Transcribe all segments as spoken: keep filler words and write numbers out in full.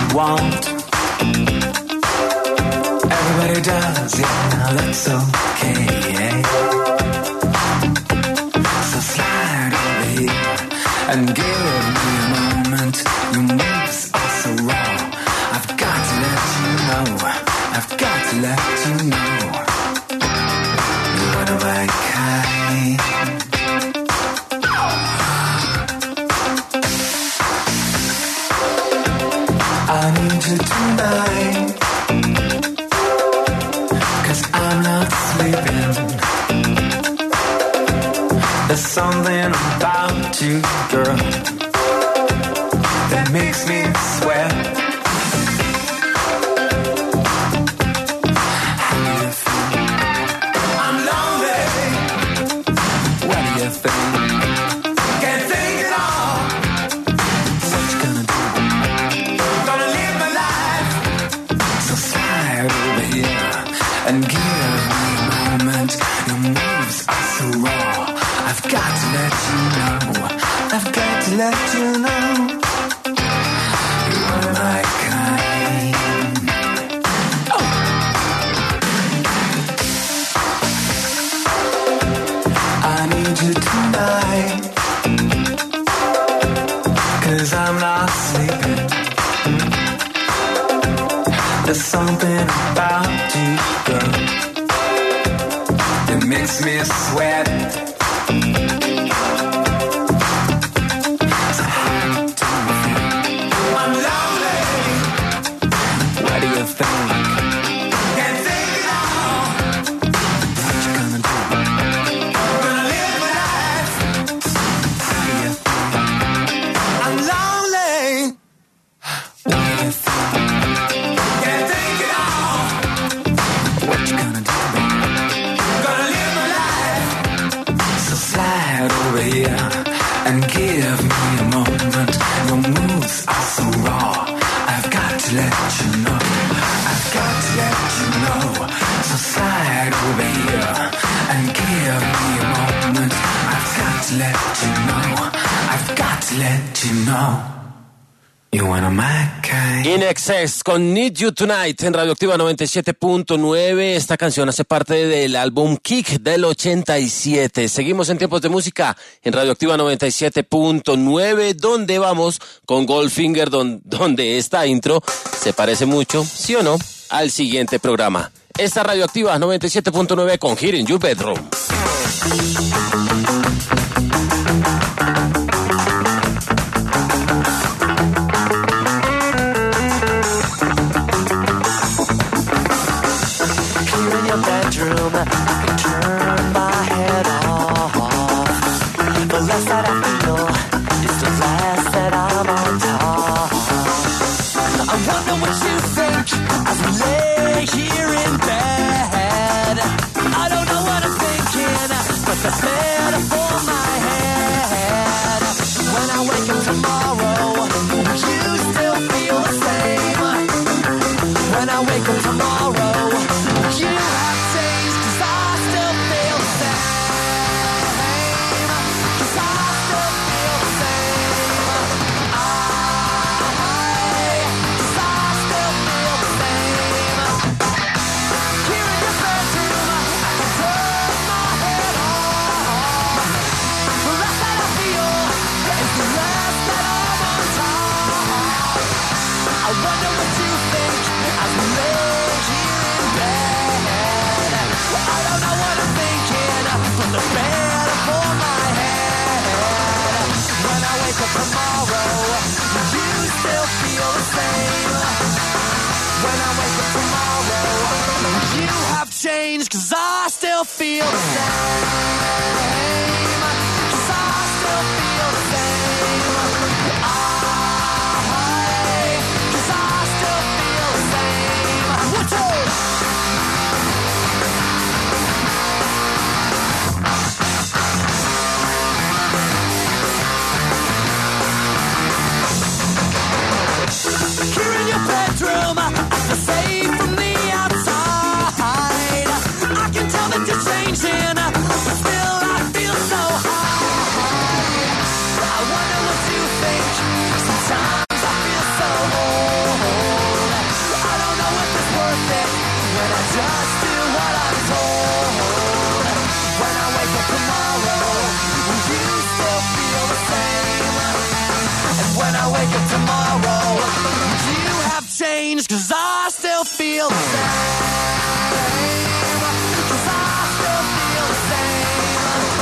want. Everybody does, yeah, now that's okay. So slide over here and give me a moment. Your moves are so raw. I've got to let you know. I've got to let you know. What am I kind? I need you tonight, 'cause I'm not sleeping. There's something about you, girl, that makes me sweat. How do you feel? I'm lonely. What do you think? Can't think at all. What you gonna do? Gonna live my life. So slide over here and give me a moment. Your moves are so raw. I've got to let you know. I've got to let you know. You are my kind. Oh. I need you tonight, 'cause I'm not sleeping. There's something about you, girl, that makes me sweat. And give me a moment. Your moves are so raw. I've got to let you know. I've got to let you know. So slide over here and give me a moment. I've got to let you know. I've got to let you know. You wanna my kind. In Excess con Need You Tonight en Radioactiva noventa y siete punto nueve. Esta canción hace parte del álbum Kick del ochenta y siete. Seguimos en tiempos de música en Radioactiva noventa y siete punto nueve, donde vamos con Goldfinger, don, donde esta intro se parece mucho, sí o no, al siguiente programa. Esta Radioactiva noventa y siete punto nueve con Here in Your Bedroom. Bedroom, I can turn my head off. The less that I feel is the less that I'm on top. I wonder what you think as we lay here in bed. I don't know what I'm thinking, but that's better for my head. When I wake up tomorrow, will you still feel the same? When I wake up tomorrow, will you tomorrow, you still feel the same. When I wake up tomorrow, you have changed, 'cause I still feel the same. 'Cause I still feel the same. I, 'cause I still feel the same. What's up? Here in your bedroom, I feel safe from the outside. I can tell that you're changing, but still I feel when I wake up tomorrow. You have changed, cause I still feel the same. Cause I still feel the same.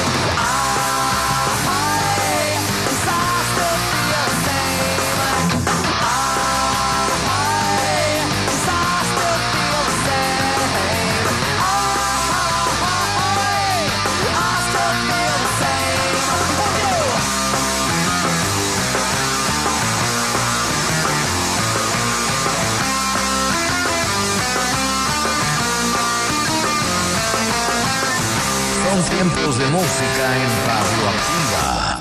I, cause I still feel the same. I, cause I still feel the same. I, I still feel the same. Son tiempos de música en Radio Activa.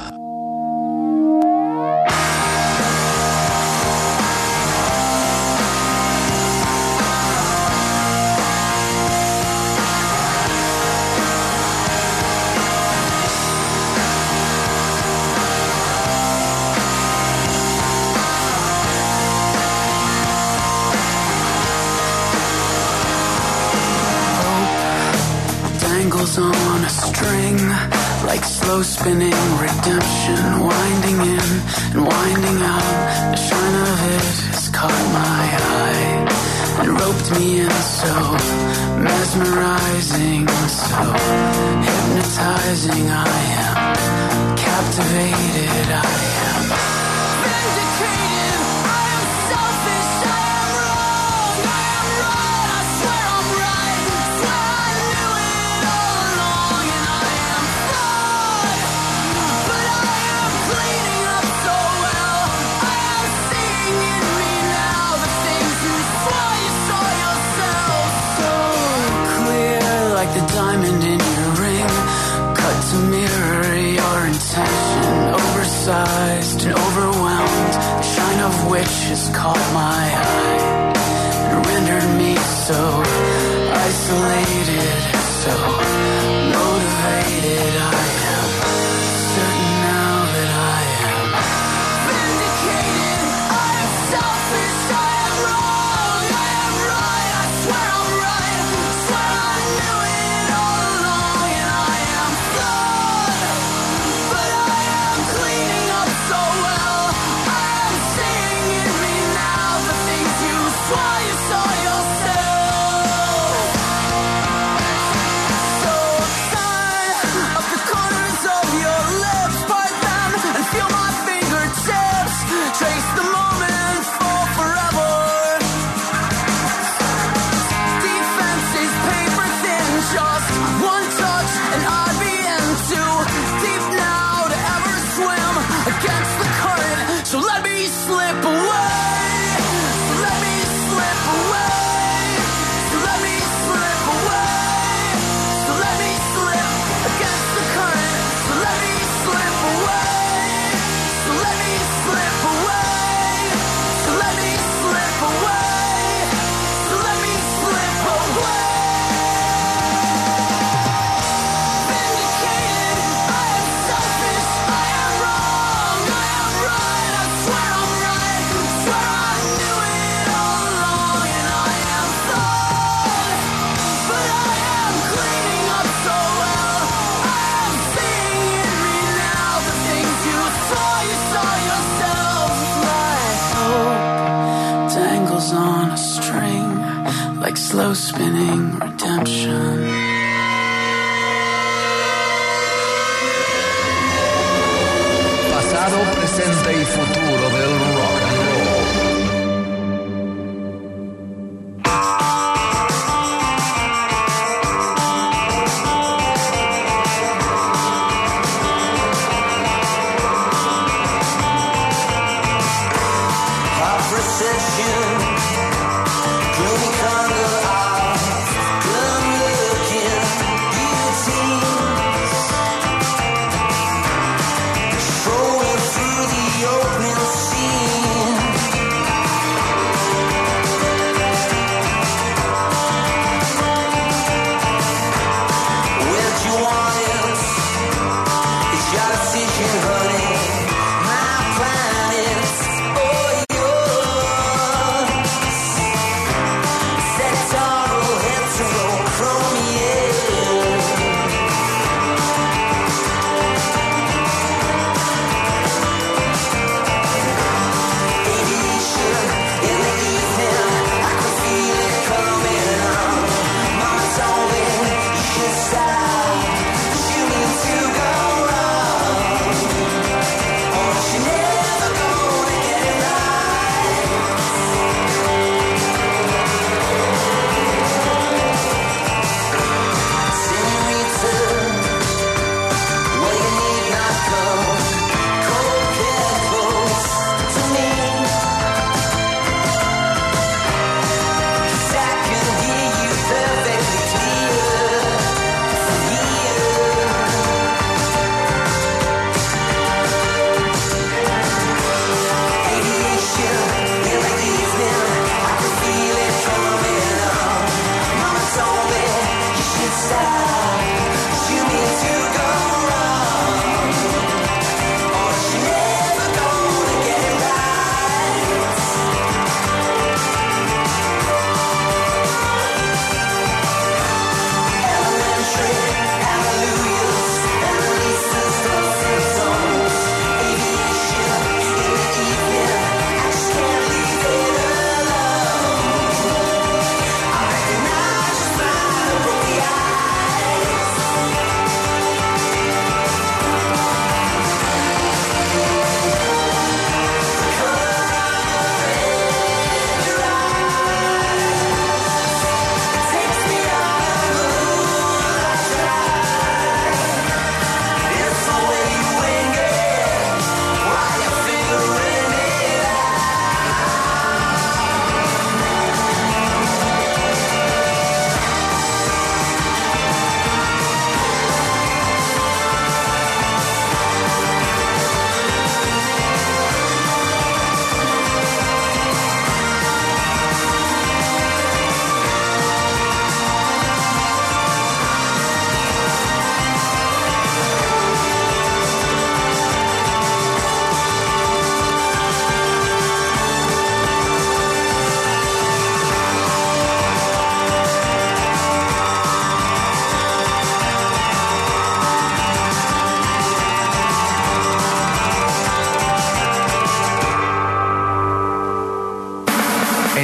Dangles on a string, like slow spinning redemption, winding in and winding out. The shine of it has caught my eye and roped me in, so mesmerizing, so hypnotizing. I am captivated, I am vindicated. I am selfish, I am wrong, I am right, I swear I'm right, swear I knew it all along, and I am flawed, but I am cleaning up so well. I am seeing in me now the things you swore you saw yourself. So clear, like the diamond in your ring, cut to mirror your intention, oversized and overwhelmed, the shine of which has caught my eye and rendered me so isolated, so motivated. I am certain now that I am vindicated. I am selfish, I am wrong, I am right, I swear I'm right, swear I knew it all along, and I am flawed, but I am cleaning up so well. I am seeing in me now the things you swore you saw yourself. So turn up the corners of your lips, part them and feel my fingertips, trace the moment for forever. Defenses paper thin, just one touch and I'd be in too deep now to ever swim against the current. So let me slip away. So let me slip away. So let me slip away. So let me slip against the current. So let me slip away. So let me slip away. So let me slip away. So let me slip away. Vindicated, I am selfish, I am wrong, I am right, I swear I'm right, swear I knew it all along, and I am flawed, but I am cleaning up so well. I am seeing in me now the things you saw you saw yourself. My hope dangles on a string, like slow spinning redemption. Pasado, presente y futuro del rock and roll. High precision, gloomy thunder eyes, glum looking beauties, strolling through the open scene. Where'd you want it? It's your decision, honey. My planets, oh, yours.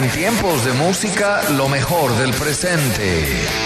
En tiempos de música, lo mejor del presente.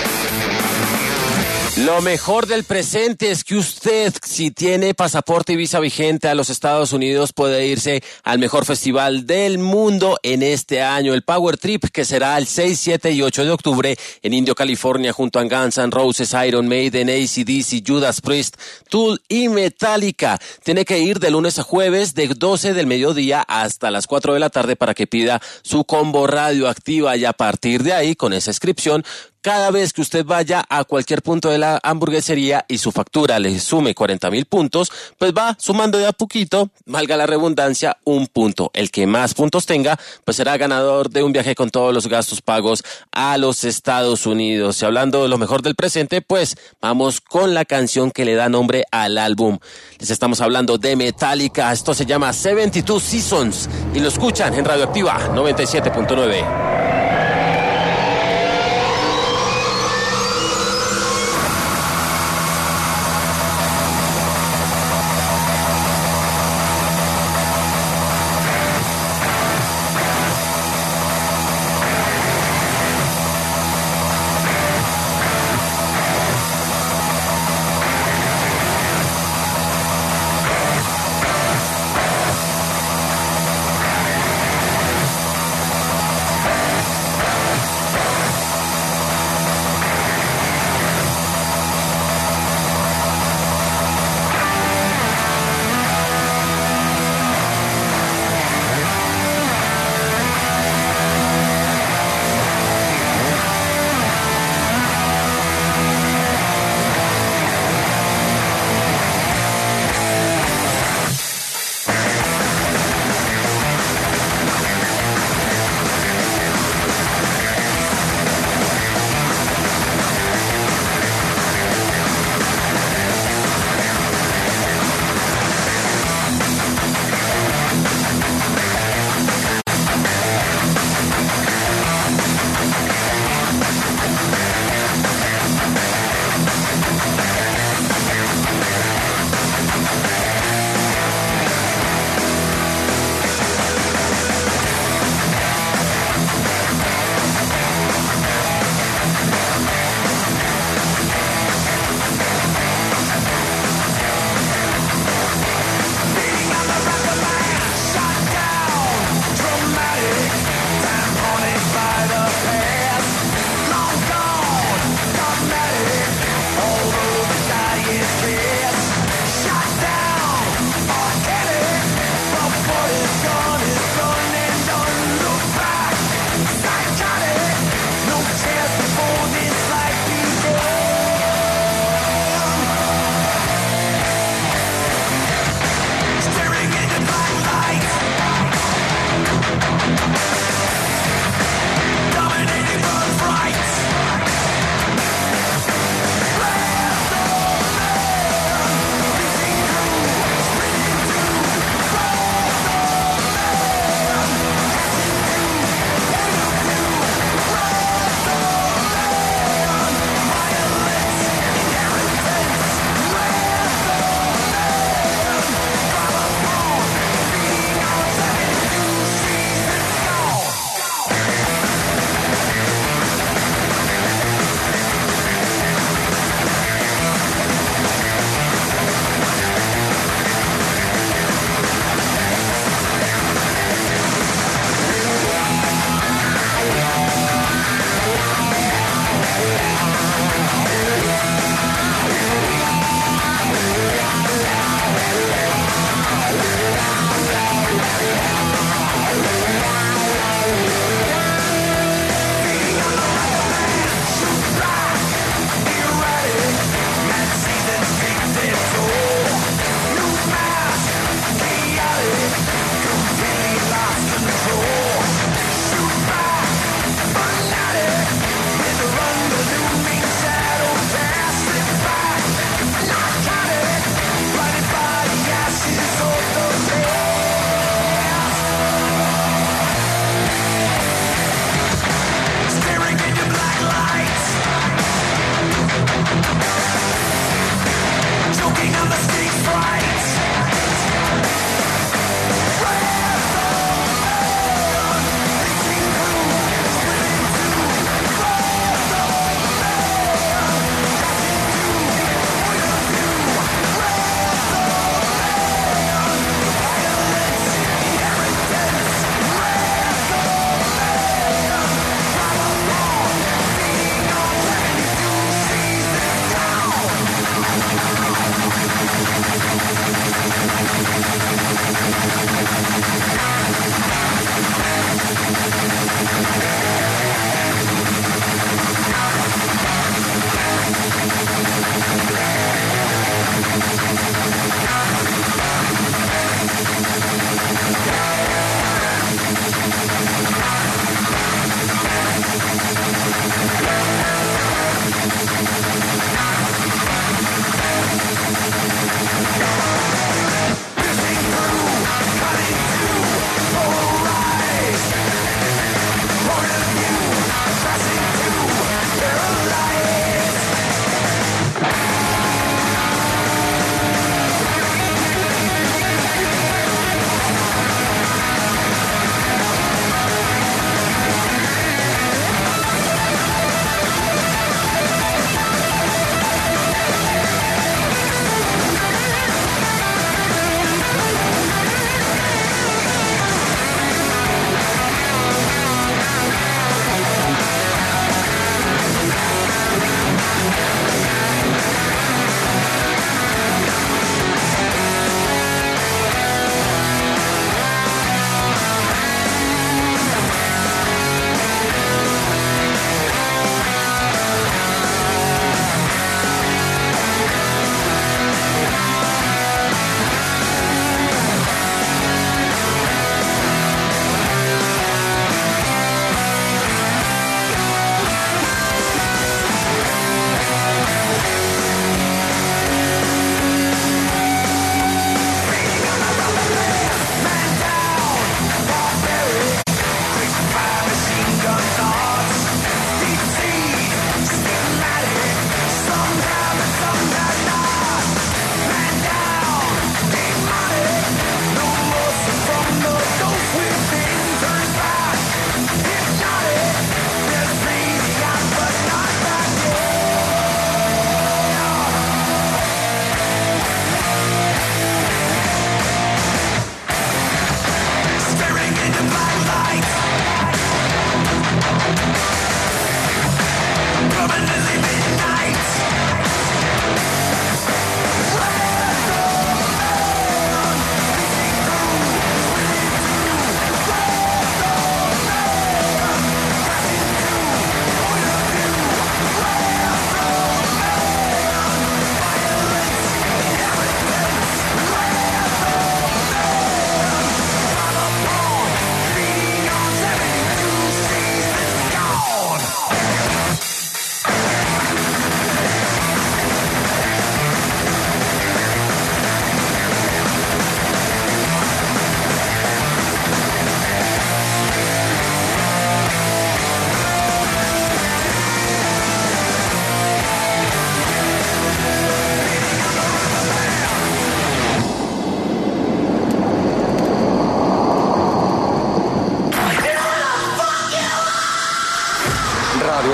Lo mejor del presente es que usted, si tiene pasaporte y visa vigente a los Estados Unidos, puede irse al mejor festival del mundo en este año, el Power Trip, que será el seis, siete y ocho de octubre en Indio, California, junto a Guns N' Roses, Iron Maiden, A C D C, Judas Priest, Tool y Metallica. Tiene que ir de lunes a jueves de doce del mediodía hasta las cuatro de la tarde para que pida su combo radioactiva, y a partir de ahí, con esa inscripción, cada vez que usted vaya a cualquier punto de la hamburguesería y su factura le sume cuarenta mil puntos, pues va sumando de a poquito, valga la redundancia, un punto. El que más puntos tenga, pues será ganador de un viaje con todos los gastos pagos a los Estados Unidos. Y hablando de lo mejor del presente, pues vamos con la canción que le da nombre al álbum. Les estamos hablando de Metallica. Esto se llama setenta y dos Seasons y lo escuchan en Radioactiva noventa y siete punto nueve. Thank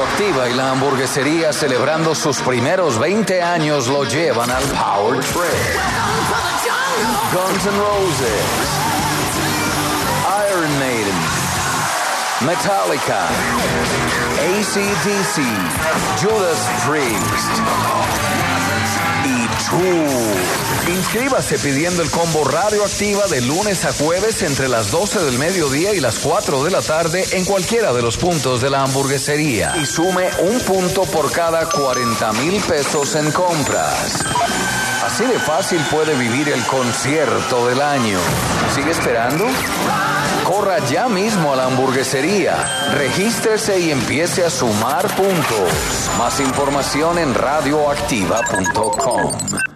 Radioactiva y la hamburguesería celebrando sus primeros veinte años lo llevan al Power Trip. Guns N' Roses, Iron Maiden, Metallica, A C D C, Judas Priest y Tool. Inscríbase pidiendo el combo Radioactiva de lunes a jueves entre las doce del mediodía y las cuatro de la tarde en cualquiera de los puntos de la hamburguesería. Y sume un punto por cada cuarenta mil pesos en compras. Así de fácil puede vivir el concierto del año. ¿Sigue esperando? Corra ya mismo a la hamburguesería, regístrese y empiece a sumar puntos. Más información en radioactiva punto com.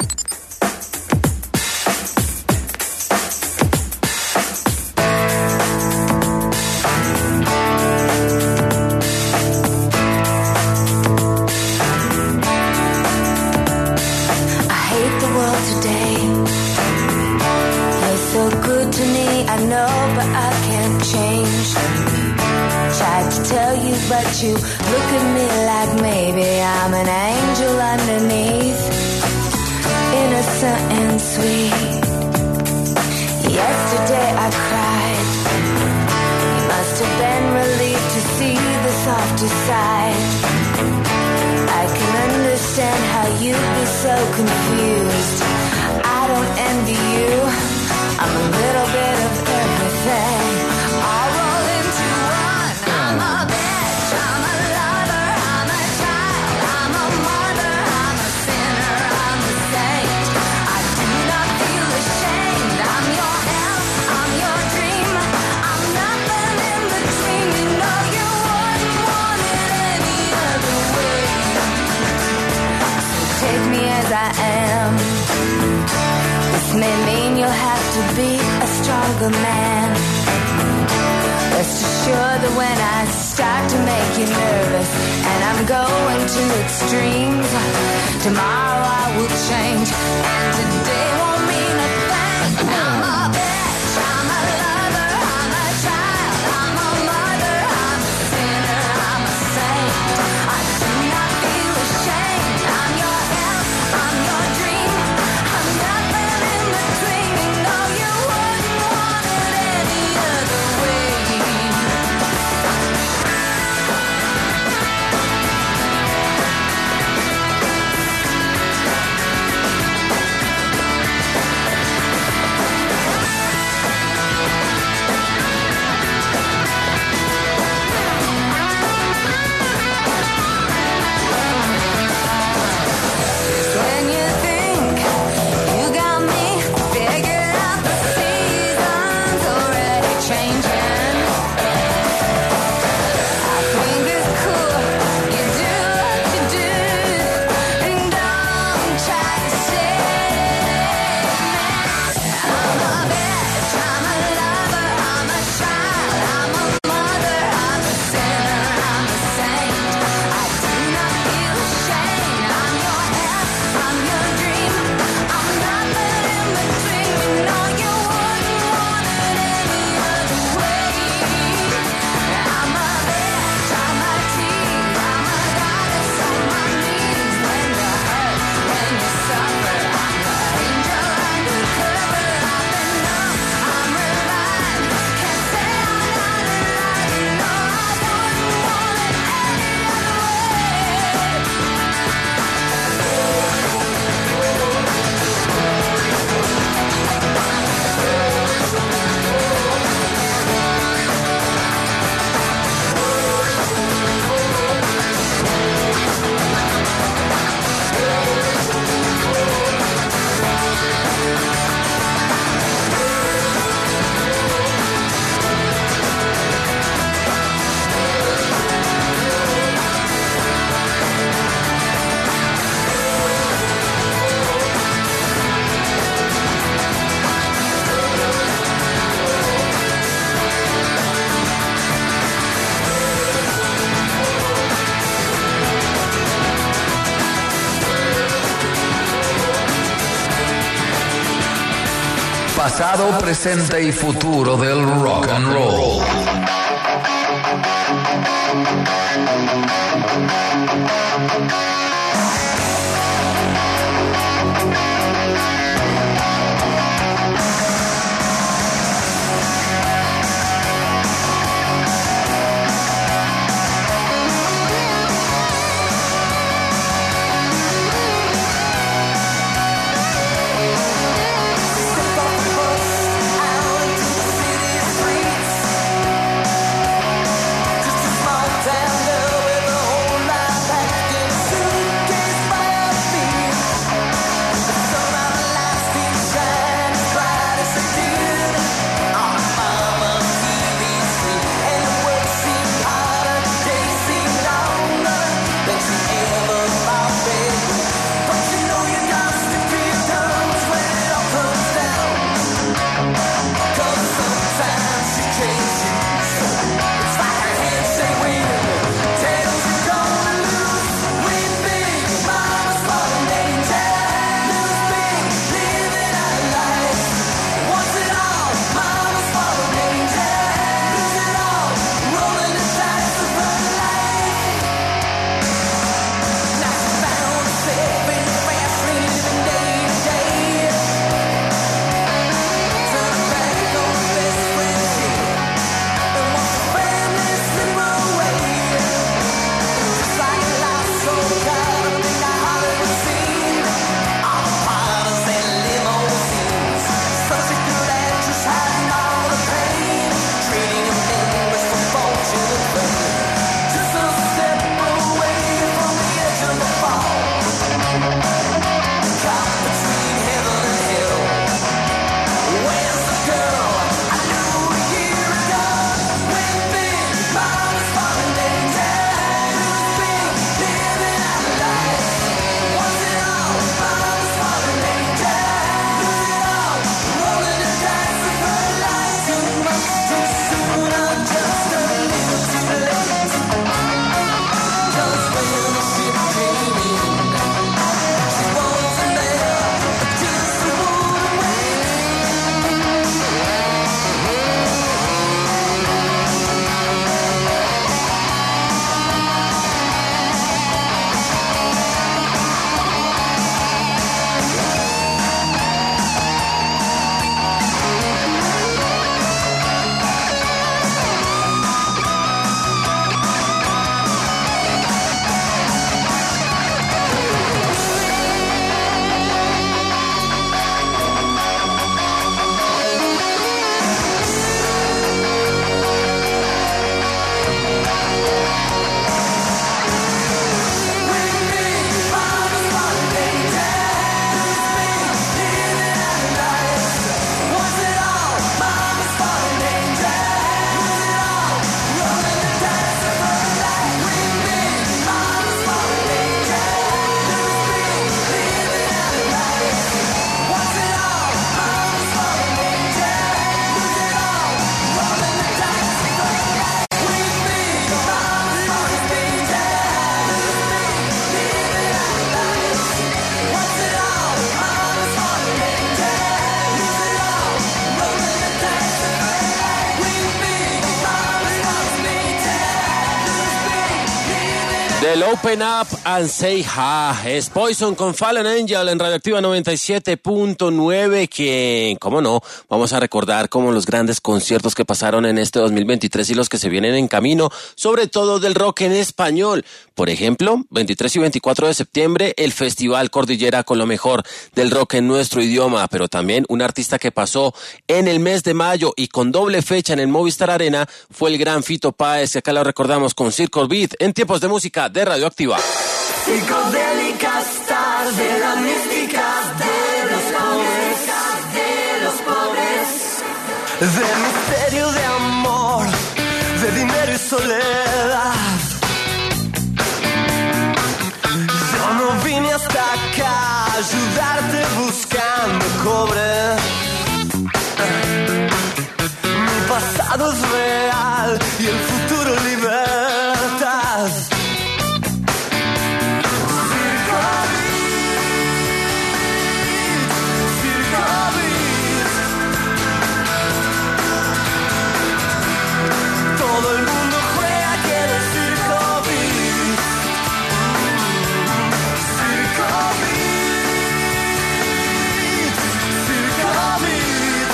But you look at me like maybe I'm an angel underneath, innocent and sweet. Yesterday I cried. You must have been relieved to see the softer side. I can understand how you'd be so confused. I don't envy you. I'm a little bit of everything. I'll roll into one. I'm a I'm a lover, I'm a child, I'm a mother, I'm a sinner, I'm a saint. I do not feel ashamed. I'm your hell, I'm your dream. I'm nothing in between. You know you wouldn't want it any other way. So take me as I am. This may mean you'll have to be a stronger man. Rest assured that when I start to make you nervous and I'm going to extremes, tomorrow I will change and today won't mean a thing. I'm a bitch, I'm a lover, I'm a child, I'm a mother, I'm a sinner, I'm a saint. I do not feel ashamed. I'm your hell, I'm your dream. I'm nothing in between. You know you wouldn't want it any other way. Pasado, presente y futuro del rock and roll. Del Open Up and Say Ha, es Poison con Fallen Angel en Radioactiva noventa y siete punto nueve, que, cómo no, vamos a recordar como los grandes conciertos que pasaron en este dos mil veintitrés y los que se vienen en camino, sobre todo del rock en español. Por ejemplo, veintitrés y veinticuatro de septiembre, el Festival Cordillera con lo mejor del rock en nuestro idioma, pero también un artista que pasó en el mes de mayo y con doble fecha en el Movistar Arena fue el gran Fito Páez, que acá lo recordamos con Circle Beat en Tiempos de Música de Radioactiva. Psicodélicas tardes, la mística de los pobres, de los pobres, de misterio, de amor, de dinero y soledad. Yo no vine hasta acá a ayudarte buscando cobre. Mi pasado es real y el futuro libertad. Todo el mundo juega aquí en el Circo Beat. Circo Beat. Circo Beat.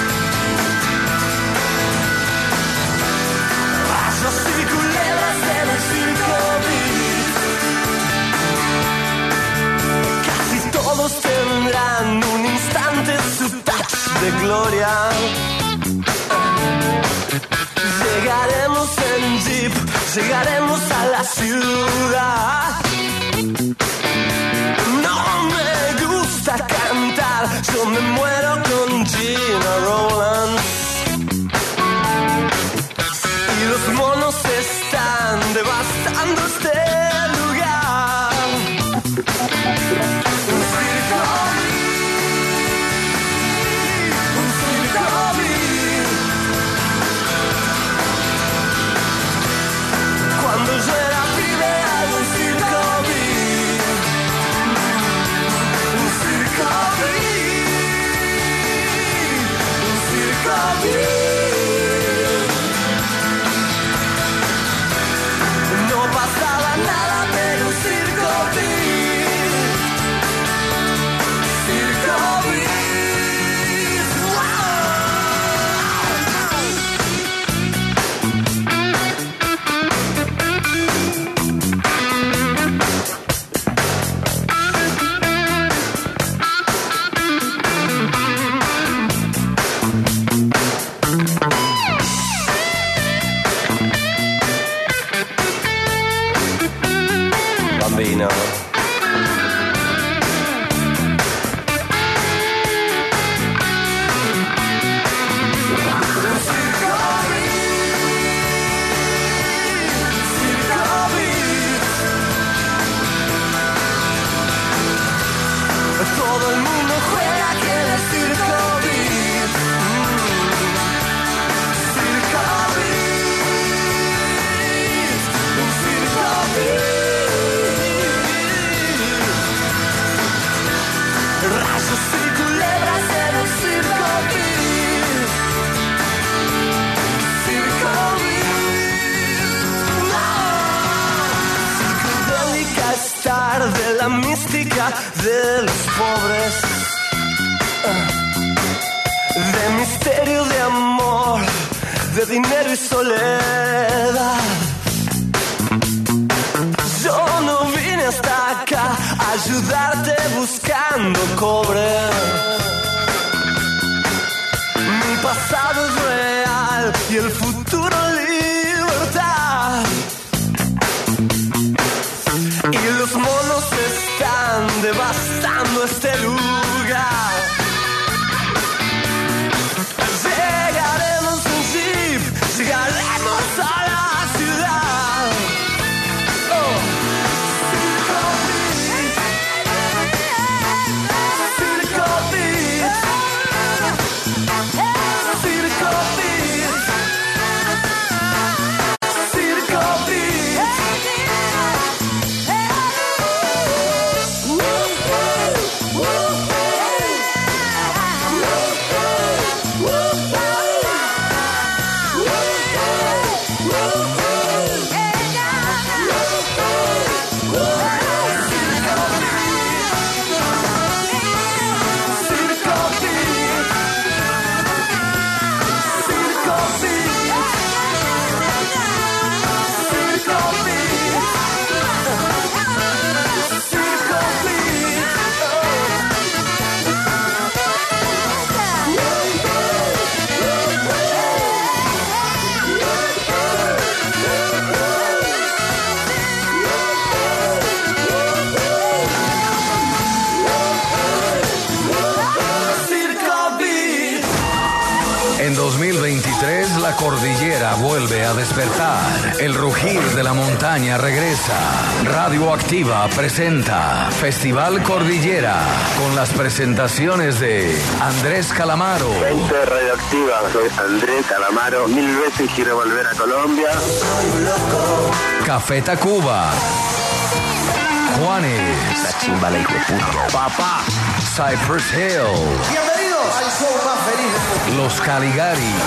Rayos y culebras en el Circo Beat. Casi todos tendrán un instante su touch de gloria. Llegaremos en jeep, llegaremos a la ciudad. No me gusta cantar, yo me muero con Gina Rowlands. Y los monos están devastando este lugar. Un circo beat, un circo beat. Cuando yo era pibe hago un circo beat. Un circo beat. Un circo beat. No pasaba nada pero un circo beat. Circo beat. ¡Wow! Bambino. Todo el mundo juega aquí en el Circo Beat. Circo Beat. Un Circo Beat. Rayos y culebras en un Circo Beat. Circo Beat. No. Psicodélica estar de la mística de los pobres, de misterio, de amor, de dinero y soledad. Yo no vine hasta acá a ayudarte buscando cobre. Mi pasado es real y el futuro libertad. Y los monos están devastando este lugar. Llegaremos en jeep, llegaremos a la ciudad. Oh. Circo Beat. Circo Beat. Circo Beat. La cordillera vuelve a despertar. El rugir de la montaña regresa. Radioactiva presenta Festival Cordillera con las presentaciones de Andrés Calamaro. Gente Radioactiva, soy Andrés Calamaro. Mil veces quiero volver a Colombia. Café Tacuba. Juanes. La chimba la hijo de puta. Papá. Cypress Hill. Bienvenidos al show más feliz del mundo. Los Caligaris.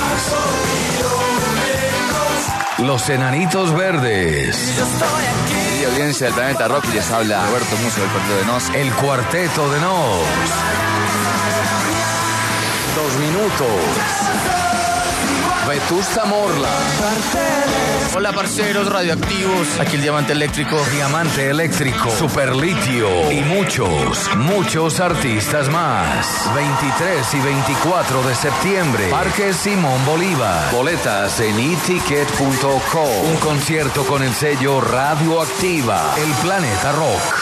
Los Enanitos Verdes. Y audiencia del Planeta Rock, y les habla Roberto Musso del Cuarteto de Nos. El Cuarteto de Nos. Dos minutos. Vetusta Morla. Hola parceros radioactivos, aquí el Diamante Eléctrico. Diamante Eléctrico, Superlitio y muchos, muchos artistas más. veintitrés y veinticuatro de septiembre, Parque Simón Bolívar. Boletas en e ticket punto com. Un concierto con el sello Radioactiva, el Planeta Rock.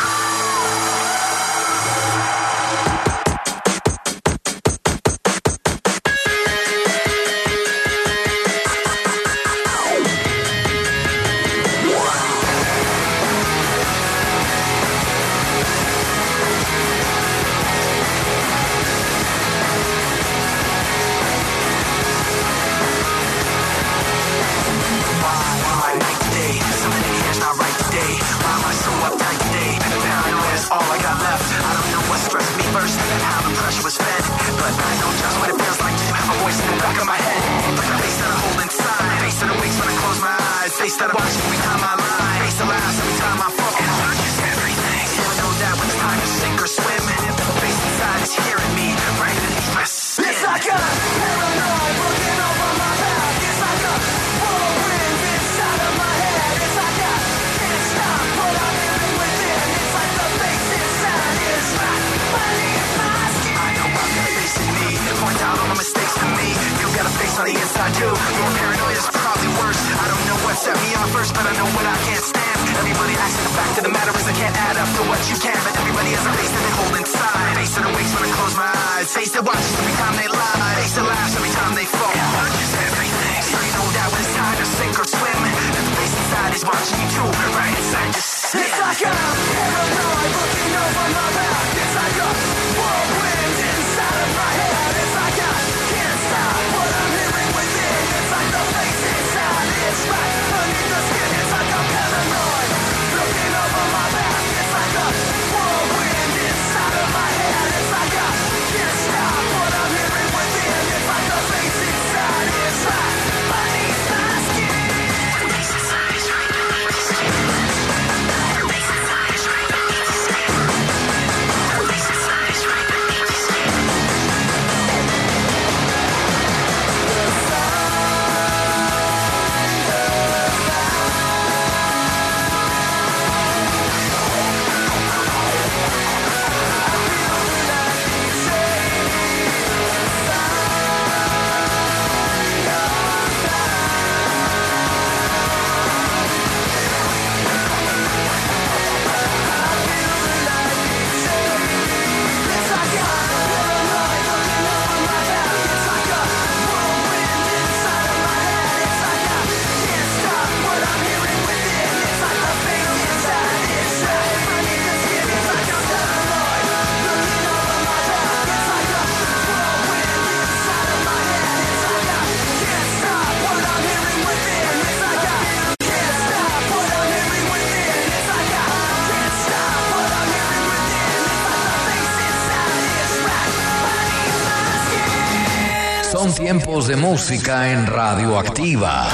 Son tiempos de música en Radioactiva.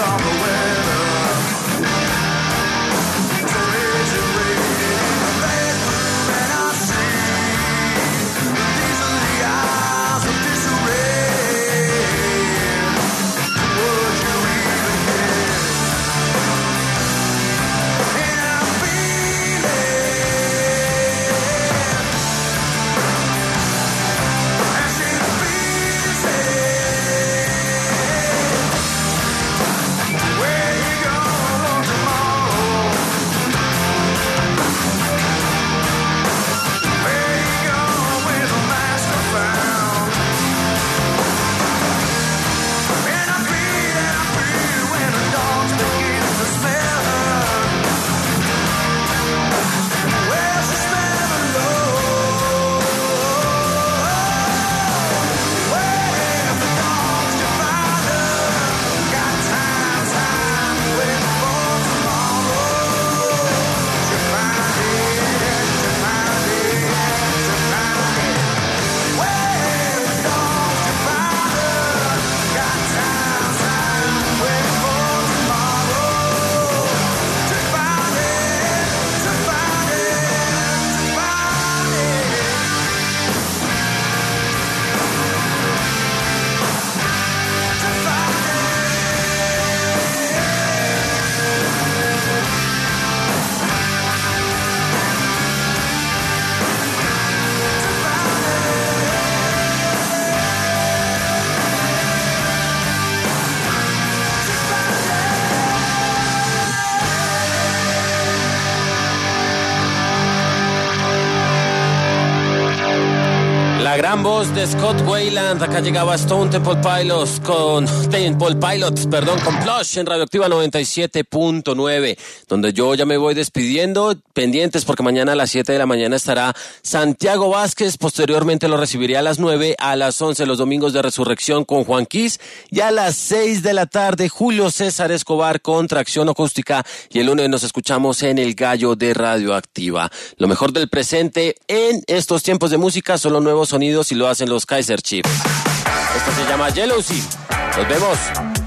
La gran voz de Scott Weiland. Acá llegaba Stone Temple Pilots con Temple Pilots, perdón, con Plush en Radioactiva noventa y siete punto nueve, donde yo ya me voy despidiendo, pendientes porque mañana a las siete de la mañana estará Santiago Vázquez, posteriormente lo recibiría a las nueve, a las once los domingos de Resurrección con Juan Quis, y a las seis de la tarde Julio César Escobar con Tracción Acústica, y el lunes nos escuchamos en El Gallo de Radioactiva. Lo mejor del presente en estos tiempos de música son los nuevos sonidos y lo hacen los Kaiser Chiefs. Esto se llama Jealousy. Nos vemos.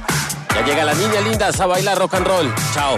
Ya llega la niña linda a bailar rock and roll. Chao.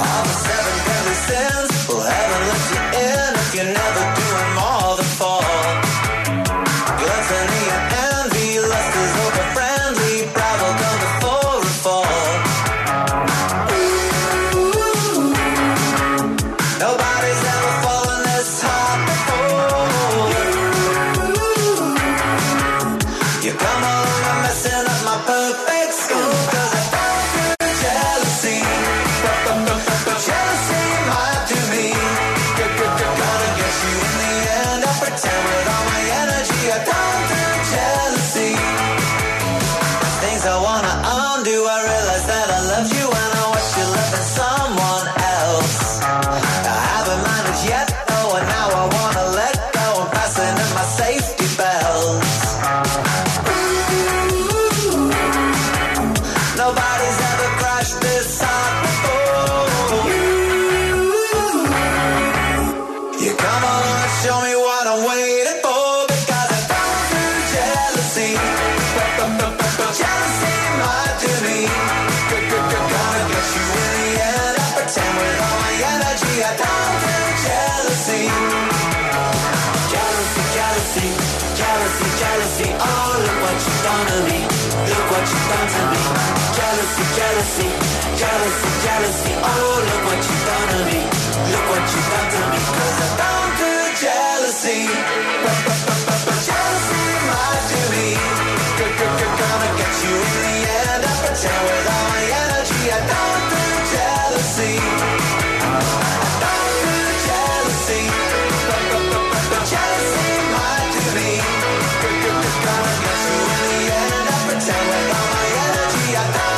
Jealousy, jealousy, jealousy, oh look what you've done to me. Look what you've done to me. Cause I'm down to jealousy. Jealousy might do me. Gonna get you in the end. I pretend with all my energy. I'm down to jealousy. Down to jealousy. Jealousy might do me. Gonna get you in the end. I pretend with all my energy. I'm down.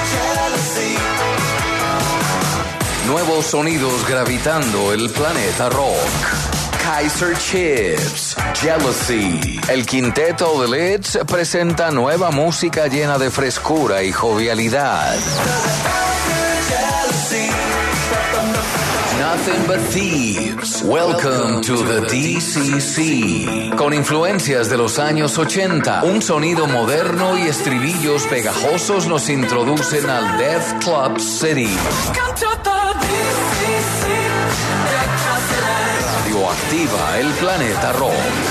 Nuevos sonidos gravitando el planeta rock. Kaiser Chiefs, Jealousy. El quinteto de Leeds presenta nueva música llena de frescura y jovialidad. Nothing but thieves. Welcome to the D C C. Con influencias de los años ochenta, un sonido moderno y estribillos pegajosos nos introducen al Death Club City. Radioactiva, el planeta rock.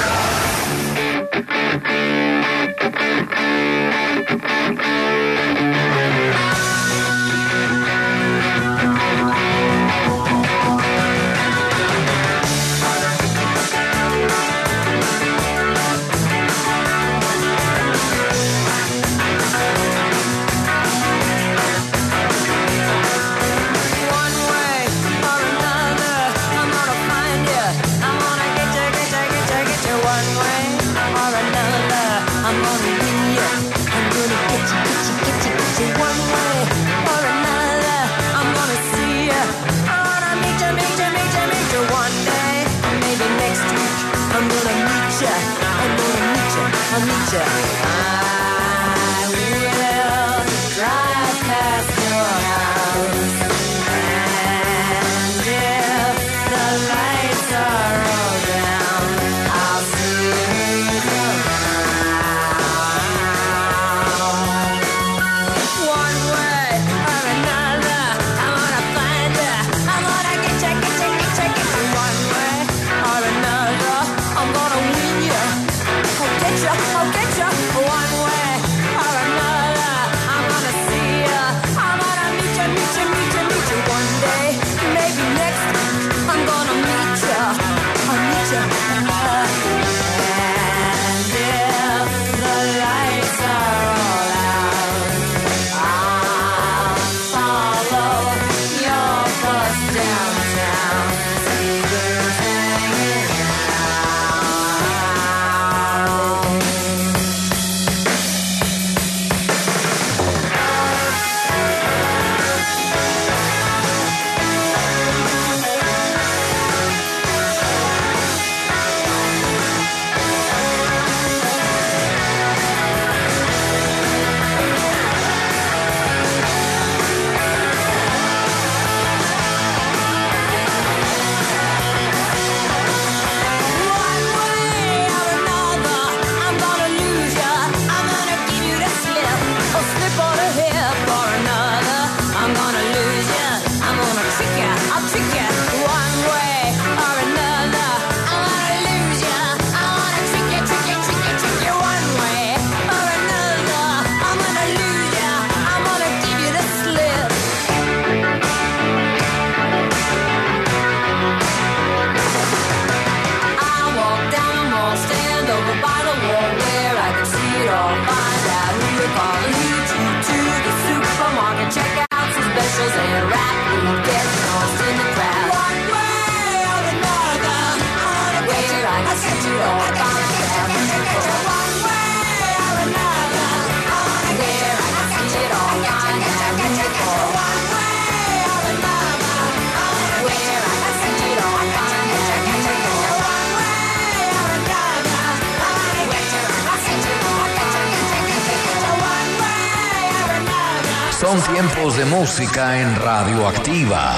Son tiempos de música en Radioactiva.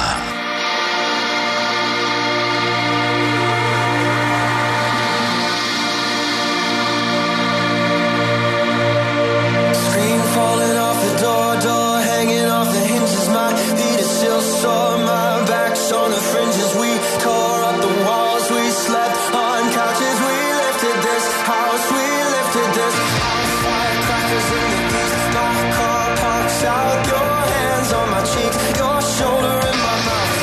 Out your hands on my cheeks, your shoulder in my mouth.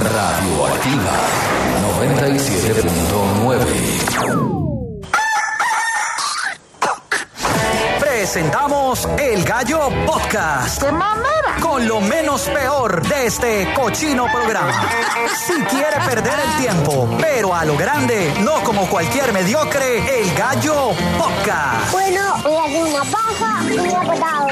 Radioactiva noventa y siete punto nueve. Presentamos El Gallo Podcast. ¡Qué mamera! Con lo menos peor de este cochino programa. Si quiere perder el tiempo, pero a lo grande, no como cualquier mediocre, El Gallo Podcast. Bueno, voy a hacer una paja y una patada.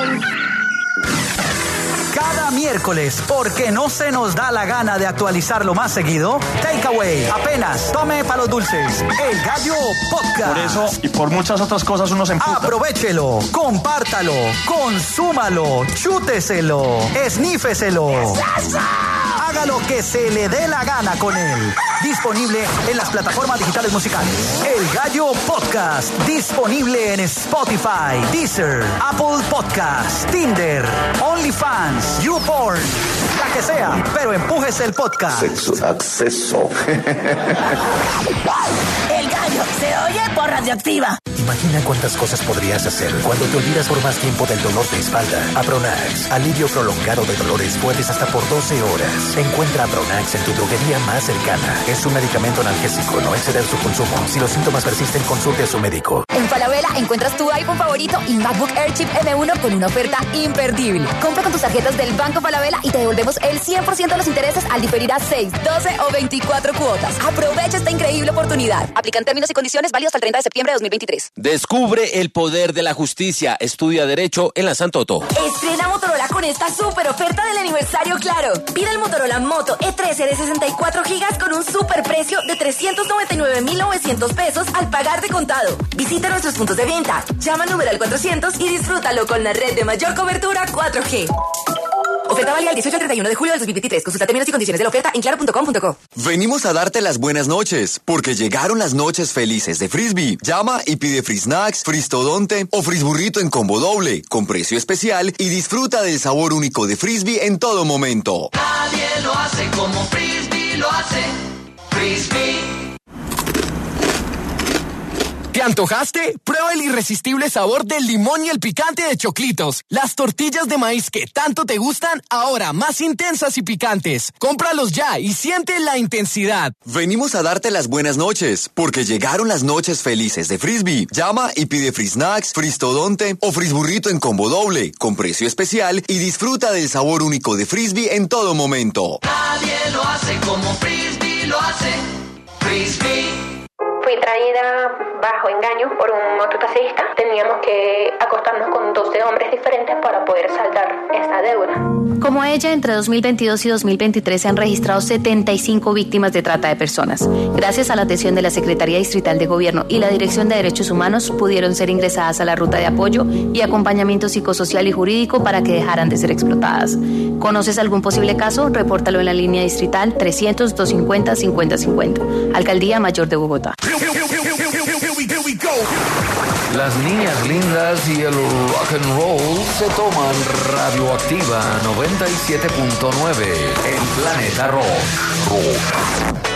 Cada miércoles, porque no se nos da la gana de actualizarlo más seguido, Takeaway, apenas tome para los dulces, El Gallo Podcast. Por eso y por muchas otras cosas uno se emputa. Aprovechelo, compártalo, consúmalo, chúteselo, esnífeselo. Haga lo que se le dé la gana con él. Disponible en las plataformas digitales musicales. El Gallo Podcast. Disponible en Spotify, Deezer, Apple Podcast, Tinder, OnlyFans, YouPorn, la que sea, pero empújese el podcast. Sexo, acceso. El Gallo se oye por Radioactiva. Imagina cuántas cosas podrías hacer cuando te olvidas por más tiempo del dolor de espalda. Apronax, alivio prolongado de dolores fuertes hasta por doce horas. Encuentra Apronax en tu droguería más cercana. Es un medicamento analgésico, no exceder su consumo. Si los síntomas persisten, consulte a su médico. En Falabella encuentras tu iPhone favorito y MacBook Air Chip M uno con una oferta imperdible. Compra con tus tarjetas del Banco Falabella y te devolvemos el cien por ciento de los intereses al diferir a seis, doce o veinticuatro cuotas. Aprovecha esta increíble oportunidad. Aplican términos y condiciones válidos hasta el treinta de septiembre de dos mil veintitrés. Descubre el poder de la justicia. Estudia Derecho en la Santoto. Estrena Motorola con esta super oferta del aniversario Claro. Pide el Motorola Moto E trece de sesenta y cuatro gigas con un super precio de trescientos noventa y nueve mil novecientos pesos al pagar de contado. Visita nuestros puntos de venta. Llama al numeral cuatrocientos y disfrútalo con la red de mayor cobertura cuatro G. Oferta válida el dieciocho al treinta y uno de julio del dos mil veintitrés. Consulta términos y condiciones de la oferta en claro punto com punto co. Venimos a darte las buenas noches, porque llegaron las noches felices de Frisbee. Llama y pide Free Snacks, Fristodonte o Frisburrito en combo doble, con precio especial y disfruta del sabor único de Frisbee en todo momento. Nadie lo hace como Frisbee lo hace. Frisbee. ¿Te antojaste? Prueba el irresistible sabor del limón y el picante de Choclitos. Las tortillas de maíz que tanto te gustan, ahora más intensas y picantes. Cómpralos ya y siente la intensidad. Venimos a darte las buenas noches, porque llegaron las noches felices de Frisbee. Llama y pide Free Snacks, Fristodonte o Frisburrito en combo doble, con precio especial y disfruta del sabor único de Frisbee en todo momento. Nadie lo hace como Frisbee lo hace. Frisbee. Fui traída bajo engaño por un mototaxista. Teníamos que acostarnos con doce hombres diferentes para poder saldar esa deuda. Como ella, entre dos mil veintidós y dos mil veintitrés se han registrado setenta y cinco víctimas de trata de personas. Gracias a la atención de la Secretaría Distrital de Gobierno y la Dirección de Derechos Humanos, pudieron ser ingresadas a la ruta de apoyo y acompañamiento psicosocial y jurídico para que dejaran de ser explotadas. ¿Conoces algún posible caso? Repórtalo en la línea distrital trescientos, doscientos cincuenta, cincuenta cincuenta. Alcaldía Mayor de Bogotá. Las niñas lindas y el rock and roll se toman Radioactiva noventa y siete punto nueve en Planeta Rock. Rock.